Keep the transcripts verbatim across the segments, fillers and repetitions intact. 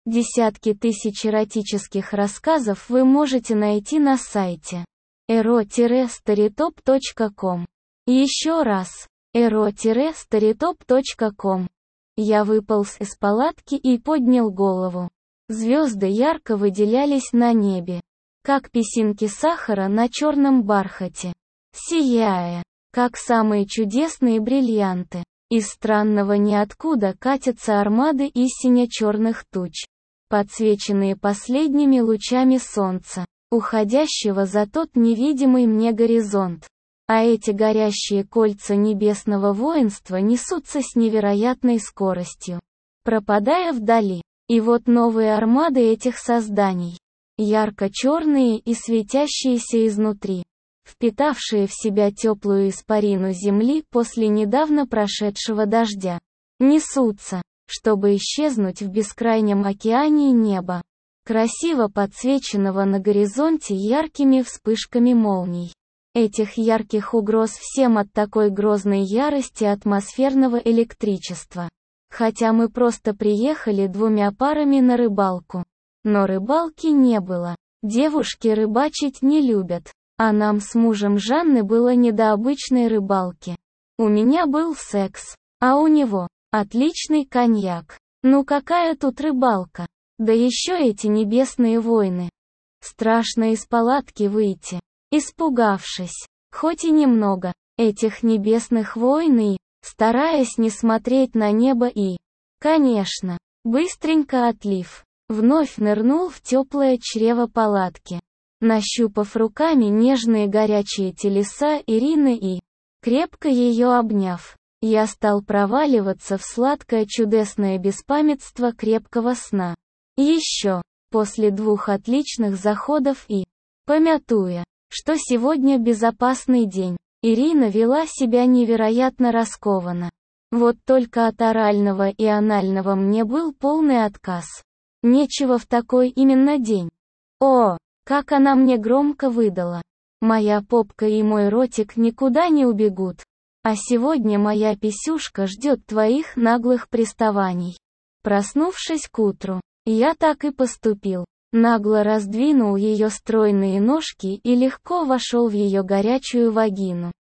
Десятки тысяч эротических рассказов вы можете найти на сайте эро старитоп точка ком. Еще раз, эро старитоп точка ком. Я выполз из палатки и поднял голову. Звезды ярко выделялись на небе, как песинки сахара на черном бархате, сияя, как самые чудесные бриллианты. Из странного ниоткуда катятся армады из сине-черных туч, подсвеченные последними лучами солнца, уходящего за тот невидимый мне горизонт. А эти горящие кольца небесного воинства несутся с невероятной скоростью, пропадая вдали. И вот новые армады этих созданий, ярко-черные и светящиеся изнутри, впитавшие в себя теплую испарину земли после недавно прошедшего дождя, несутся, чтобы исчезнуть в бескрайнем океане неба, красиво подсвеченного на горизонте яркими вспышками молний. Этих ярких угроз всем от такой грозной ярости атмосферного электричества. Хотя мы просто приехали двумя парами на рыбалку. Но рыбалки не было. Девушки рыбачить не любят. А нам с мужем Жанны было не до обычной рыбалки. У меня был секс, а у него отличный коньяк. Ну какая тут рыбалка? Да еще эти небесные войны. Страшно из палатки выйти, испугавшись, хоть и немного, этих небесных войн и, стараясь не смотреть на небо и, конечно, быстренько отлив, вновь нырнул в теплое чрево палатки. Нащупав руками нежные горячие телеса Ирины и, крепко ее обняв, я стал проваливаться в сладкое чудесное беспамятство крепкого сна. Еще, после двух отличных заходов и, помятуя, что сегодня безопасный день, Ирина вела себя невероятно раскованно. Вот только от орального и анального мне был полный отказ. Нечего в такой именно день. О! Как она мне громко выдала. Моя попка и мой ротик никуда не убегут. А сегодня моя писюшка ждет твоих наглых приставаний. Проснувшись к утру, я так и поступил. Нагло раздвинул ее стройные ножки и легко вошел в ее горячую вагину,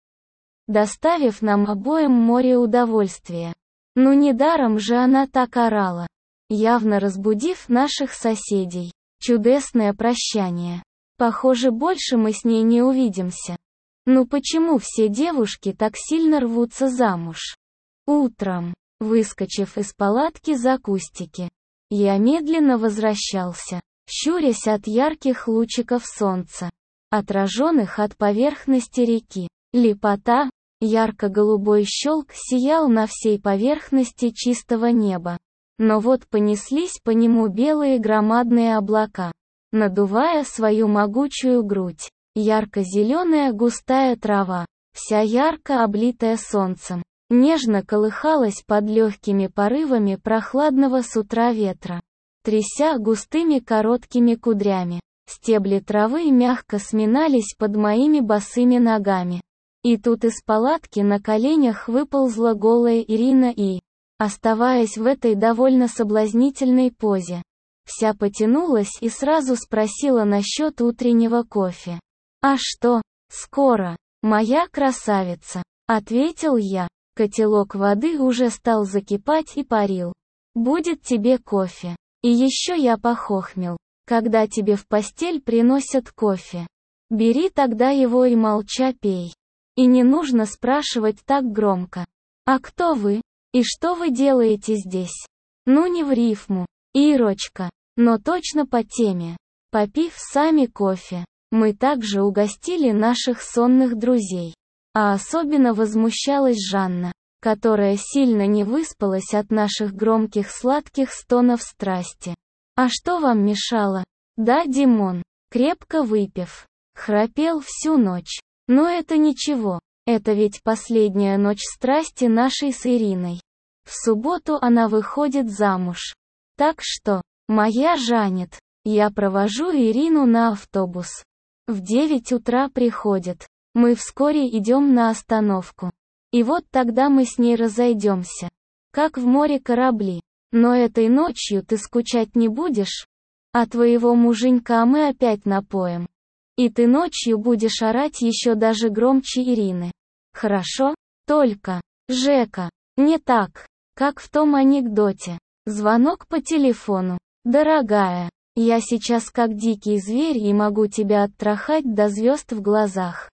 доставив нам обоим море удовольствия. Ну недаром же она так орала, явно разбудив наших соседей. Чудесное прощание. Похоже, больше мы с ней не увидимся. Ну почему все девушки так сильно рвутся замуж? Утром, выскочив из палатки за кустики, я медленно возвращался, щурясь от ярких лучиков солнца, отраженных от поверхности реки. Лепота, ярко-голубой щелк сиял на всей поверхности чистого неба. Но вот понеслись по нему белые громадные облака, надувая свою могучую грудь. Ярко-зеленая густая трава, вся ярко облитая солнцем, нежно колыхалась под легкими порывами прохладного с утра ветра, тряся густыми короткими кудрями. Стебли травы мягко сминались под моими босыми ногами. И тут из палатки на коленях выползла голая Ирина и, оставаясь в этой довольно соблазнительной позе, вся потянулась и сразу спросила насчет утреннего кофе. «А что, скоро, моя красавица?» — ответил я. Котелок воды уже стал закипать и парил. «Будет тебе кофе. И еще я похохмел, когда тебе в постель приносят кофе. Бери тогда его и молча пей. И не нужно спрашивать так громко. А кто вы? И что вы делаете здесь?» Ну не в рифму, Ирочка, но точно по теме. Попив сами кофе, мы также угостили наших сонных друзей. А особенно возмущалась Жанна, которая сильно не выспалась от наших громких сладких стонов страсти. «А что вам мешало?» Да, Димон, крепко выпив, храпел всю ночь. Но это ничего. Это ведь последняя ночь страсти нашей с Ириной. В субботу она выходит замуж. Так что, моя Жанет, я провожу Ирину на автобус. В девять утра приходит. Мы вскоре идем на остановку. И вот тогда мы с ней разойдемся. Как в море корабли. Но этой ночью ты скучать не будешь? А твоего муженька мы опять напоим. И ты ночью будешь орать еще даже громче Ирины. Хорошо? Только, Жека, не так, как в том анекдоте. Звонок по телефону. Дорогая, я сейчас как дикий зверь и могу тебя оттрахать до звезд в глазах.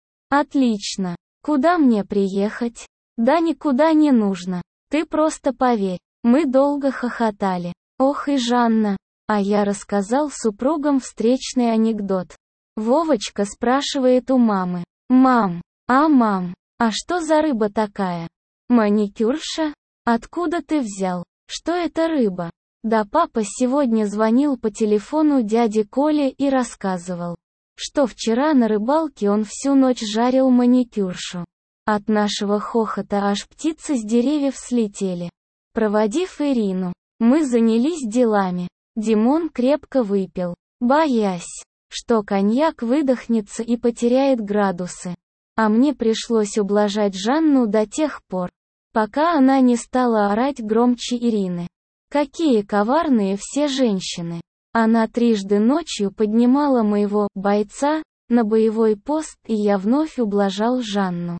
Отлично. Куда мне приехать? Да никуда не нужно. Ты просто поверь. Мы долго хохотали. Ох и Жанна. А я рассказал супругам встречный анекдот. Вовочка спрашивает у мамы. Мам, а мам, а что за рыба такая? Маникюрша? Откуда ты взял? Что это рыба? Да папа сегодня звонил по телефону дяде Коле и рассказывал, что вчера на рыбалке он всю ночь жарил маникюршу. От нашего хохота аж птицы с деревьев слетели. Проводив Ирину, мы занялись делами. Димон крепко выпил, боясь, что коньяк выдохнется и потеряет градусы. А мне пришлось ублажать Жанну до тех пор, пока она не стала орать громче Ирины. Какие коварные все женщины. Она трижды ночью поднимала моего бойца на боевой пост, и я вновь ублажал Жанну.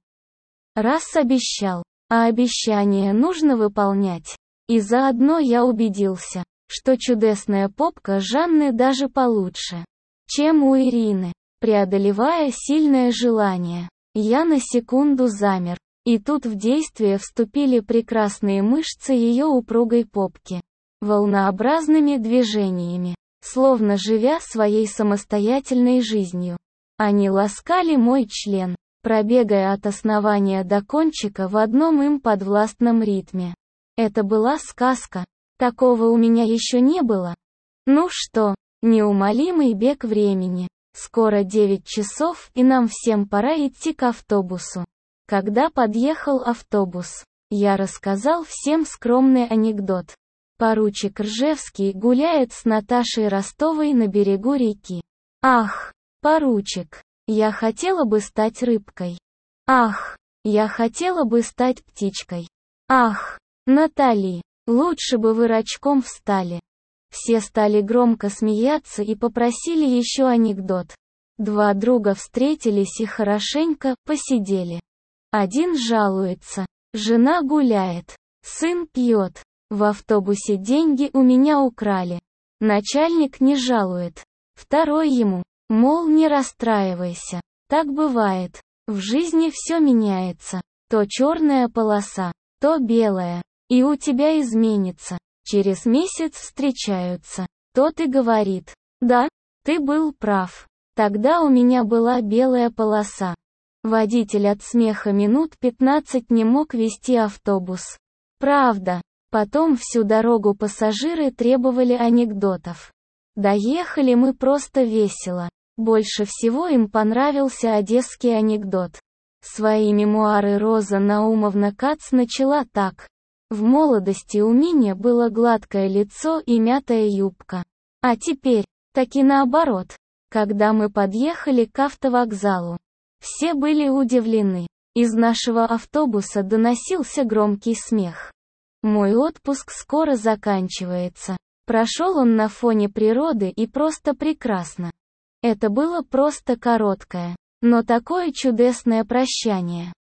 Раз обещал, а обещание нужно выполнять. И заодно я убедился, что чудесная попка Жанны даже получше, чем у Ирины. Преодолевая сильное желание, я на секунду замер, и тут в действие вступили прекрасные мышцы ее упругой попки. Волнообразными движениями, словно живя своей самостоятельной жизнью, они ласкали мой член, пробегая от основания до кончика в одном им подвластном ритме. Это была сказка. Такого у меня еще не было. Ну что, неумолимый бег времени. Скоро девять часов, и нам всем пора идти к автобусу. Когда подъехал автобус, я рассказал всем скромный анекдот. Поручик Ржевский гуляет с Наташей Ростовой на берегу реки. Ах, поручик, я хотела бы стать рыбкой. Ах, я хотела бы стать птичкой. Ах, Натали, лучше бы вы рачком встали. Все стали громко смеяться и попросили еще анекдот. Два друга встретились и хорошенько посидели. Один жалуется, жена гуляет, сын пьет, в автобусе деньги у меня украли. Начальник не жалует. Второй ему, мол, не расстраивайся, так бывает, в жизни все меняется, то черная полоса, то белая, и у тебя изменится. Через месяц встречаются. Тот и говорит, да, ты был прав. Тогда у меня была белая полоса. Водитель от смеха минут пятнадцать не мог вести автобус. Правда. Потом всю дорогу пассажиры требовали анекдотов. Доехали мы просто весело. Больше всего им понравился одесский анекдот. Свои мемуары Роза Наумовна Кац начала так. В молодости у меня было гладкое лицо и мятая юбка. А теперь, таки наоборот. Когда мы подъехали к автовокзалу, все были удивлены. Из нашего автобуса доносился громкий смех. Мой отпуск скоро заканчивается. Прошел он на фоне природы и просто прекрасно. Это было просто короткое, но такое чудесное прощание.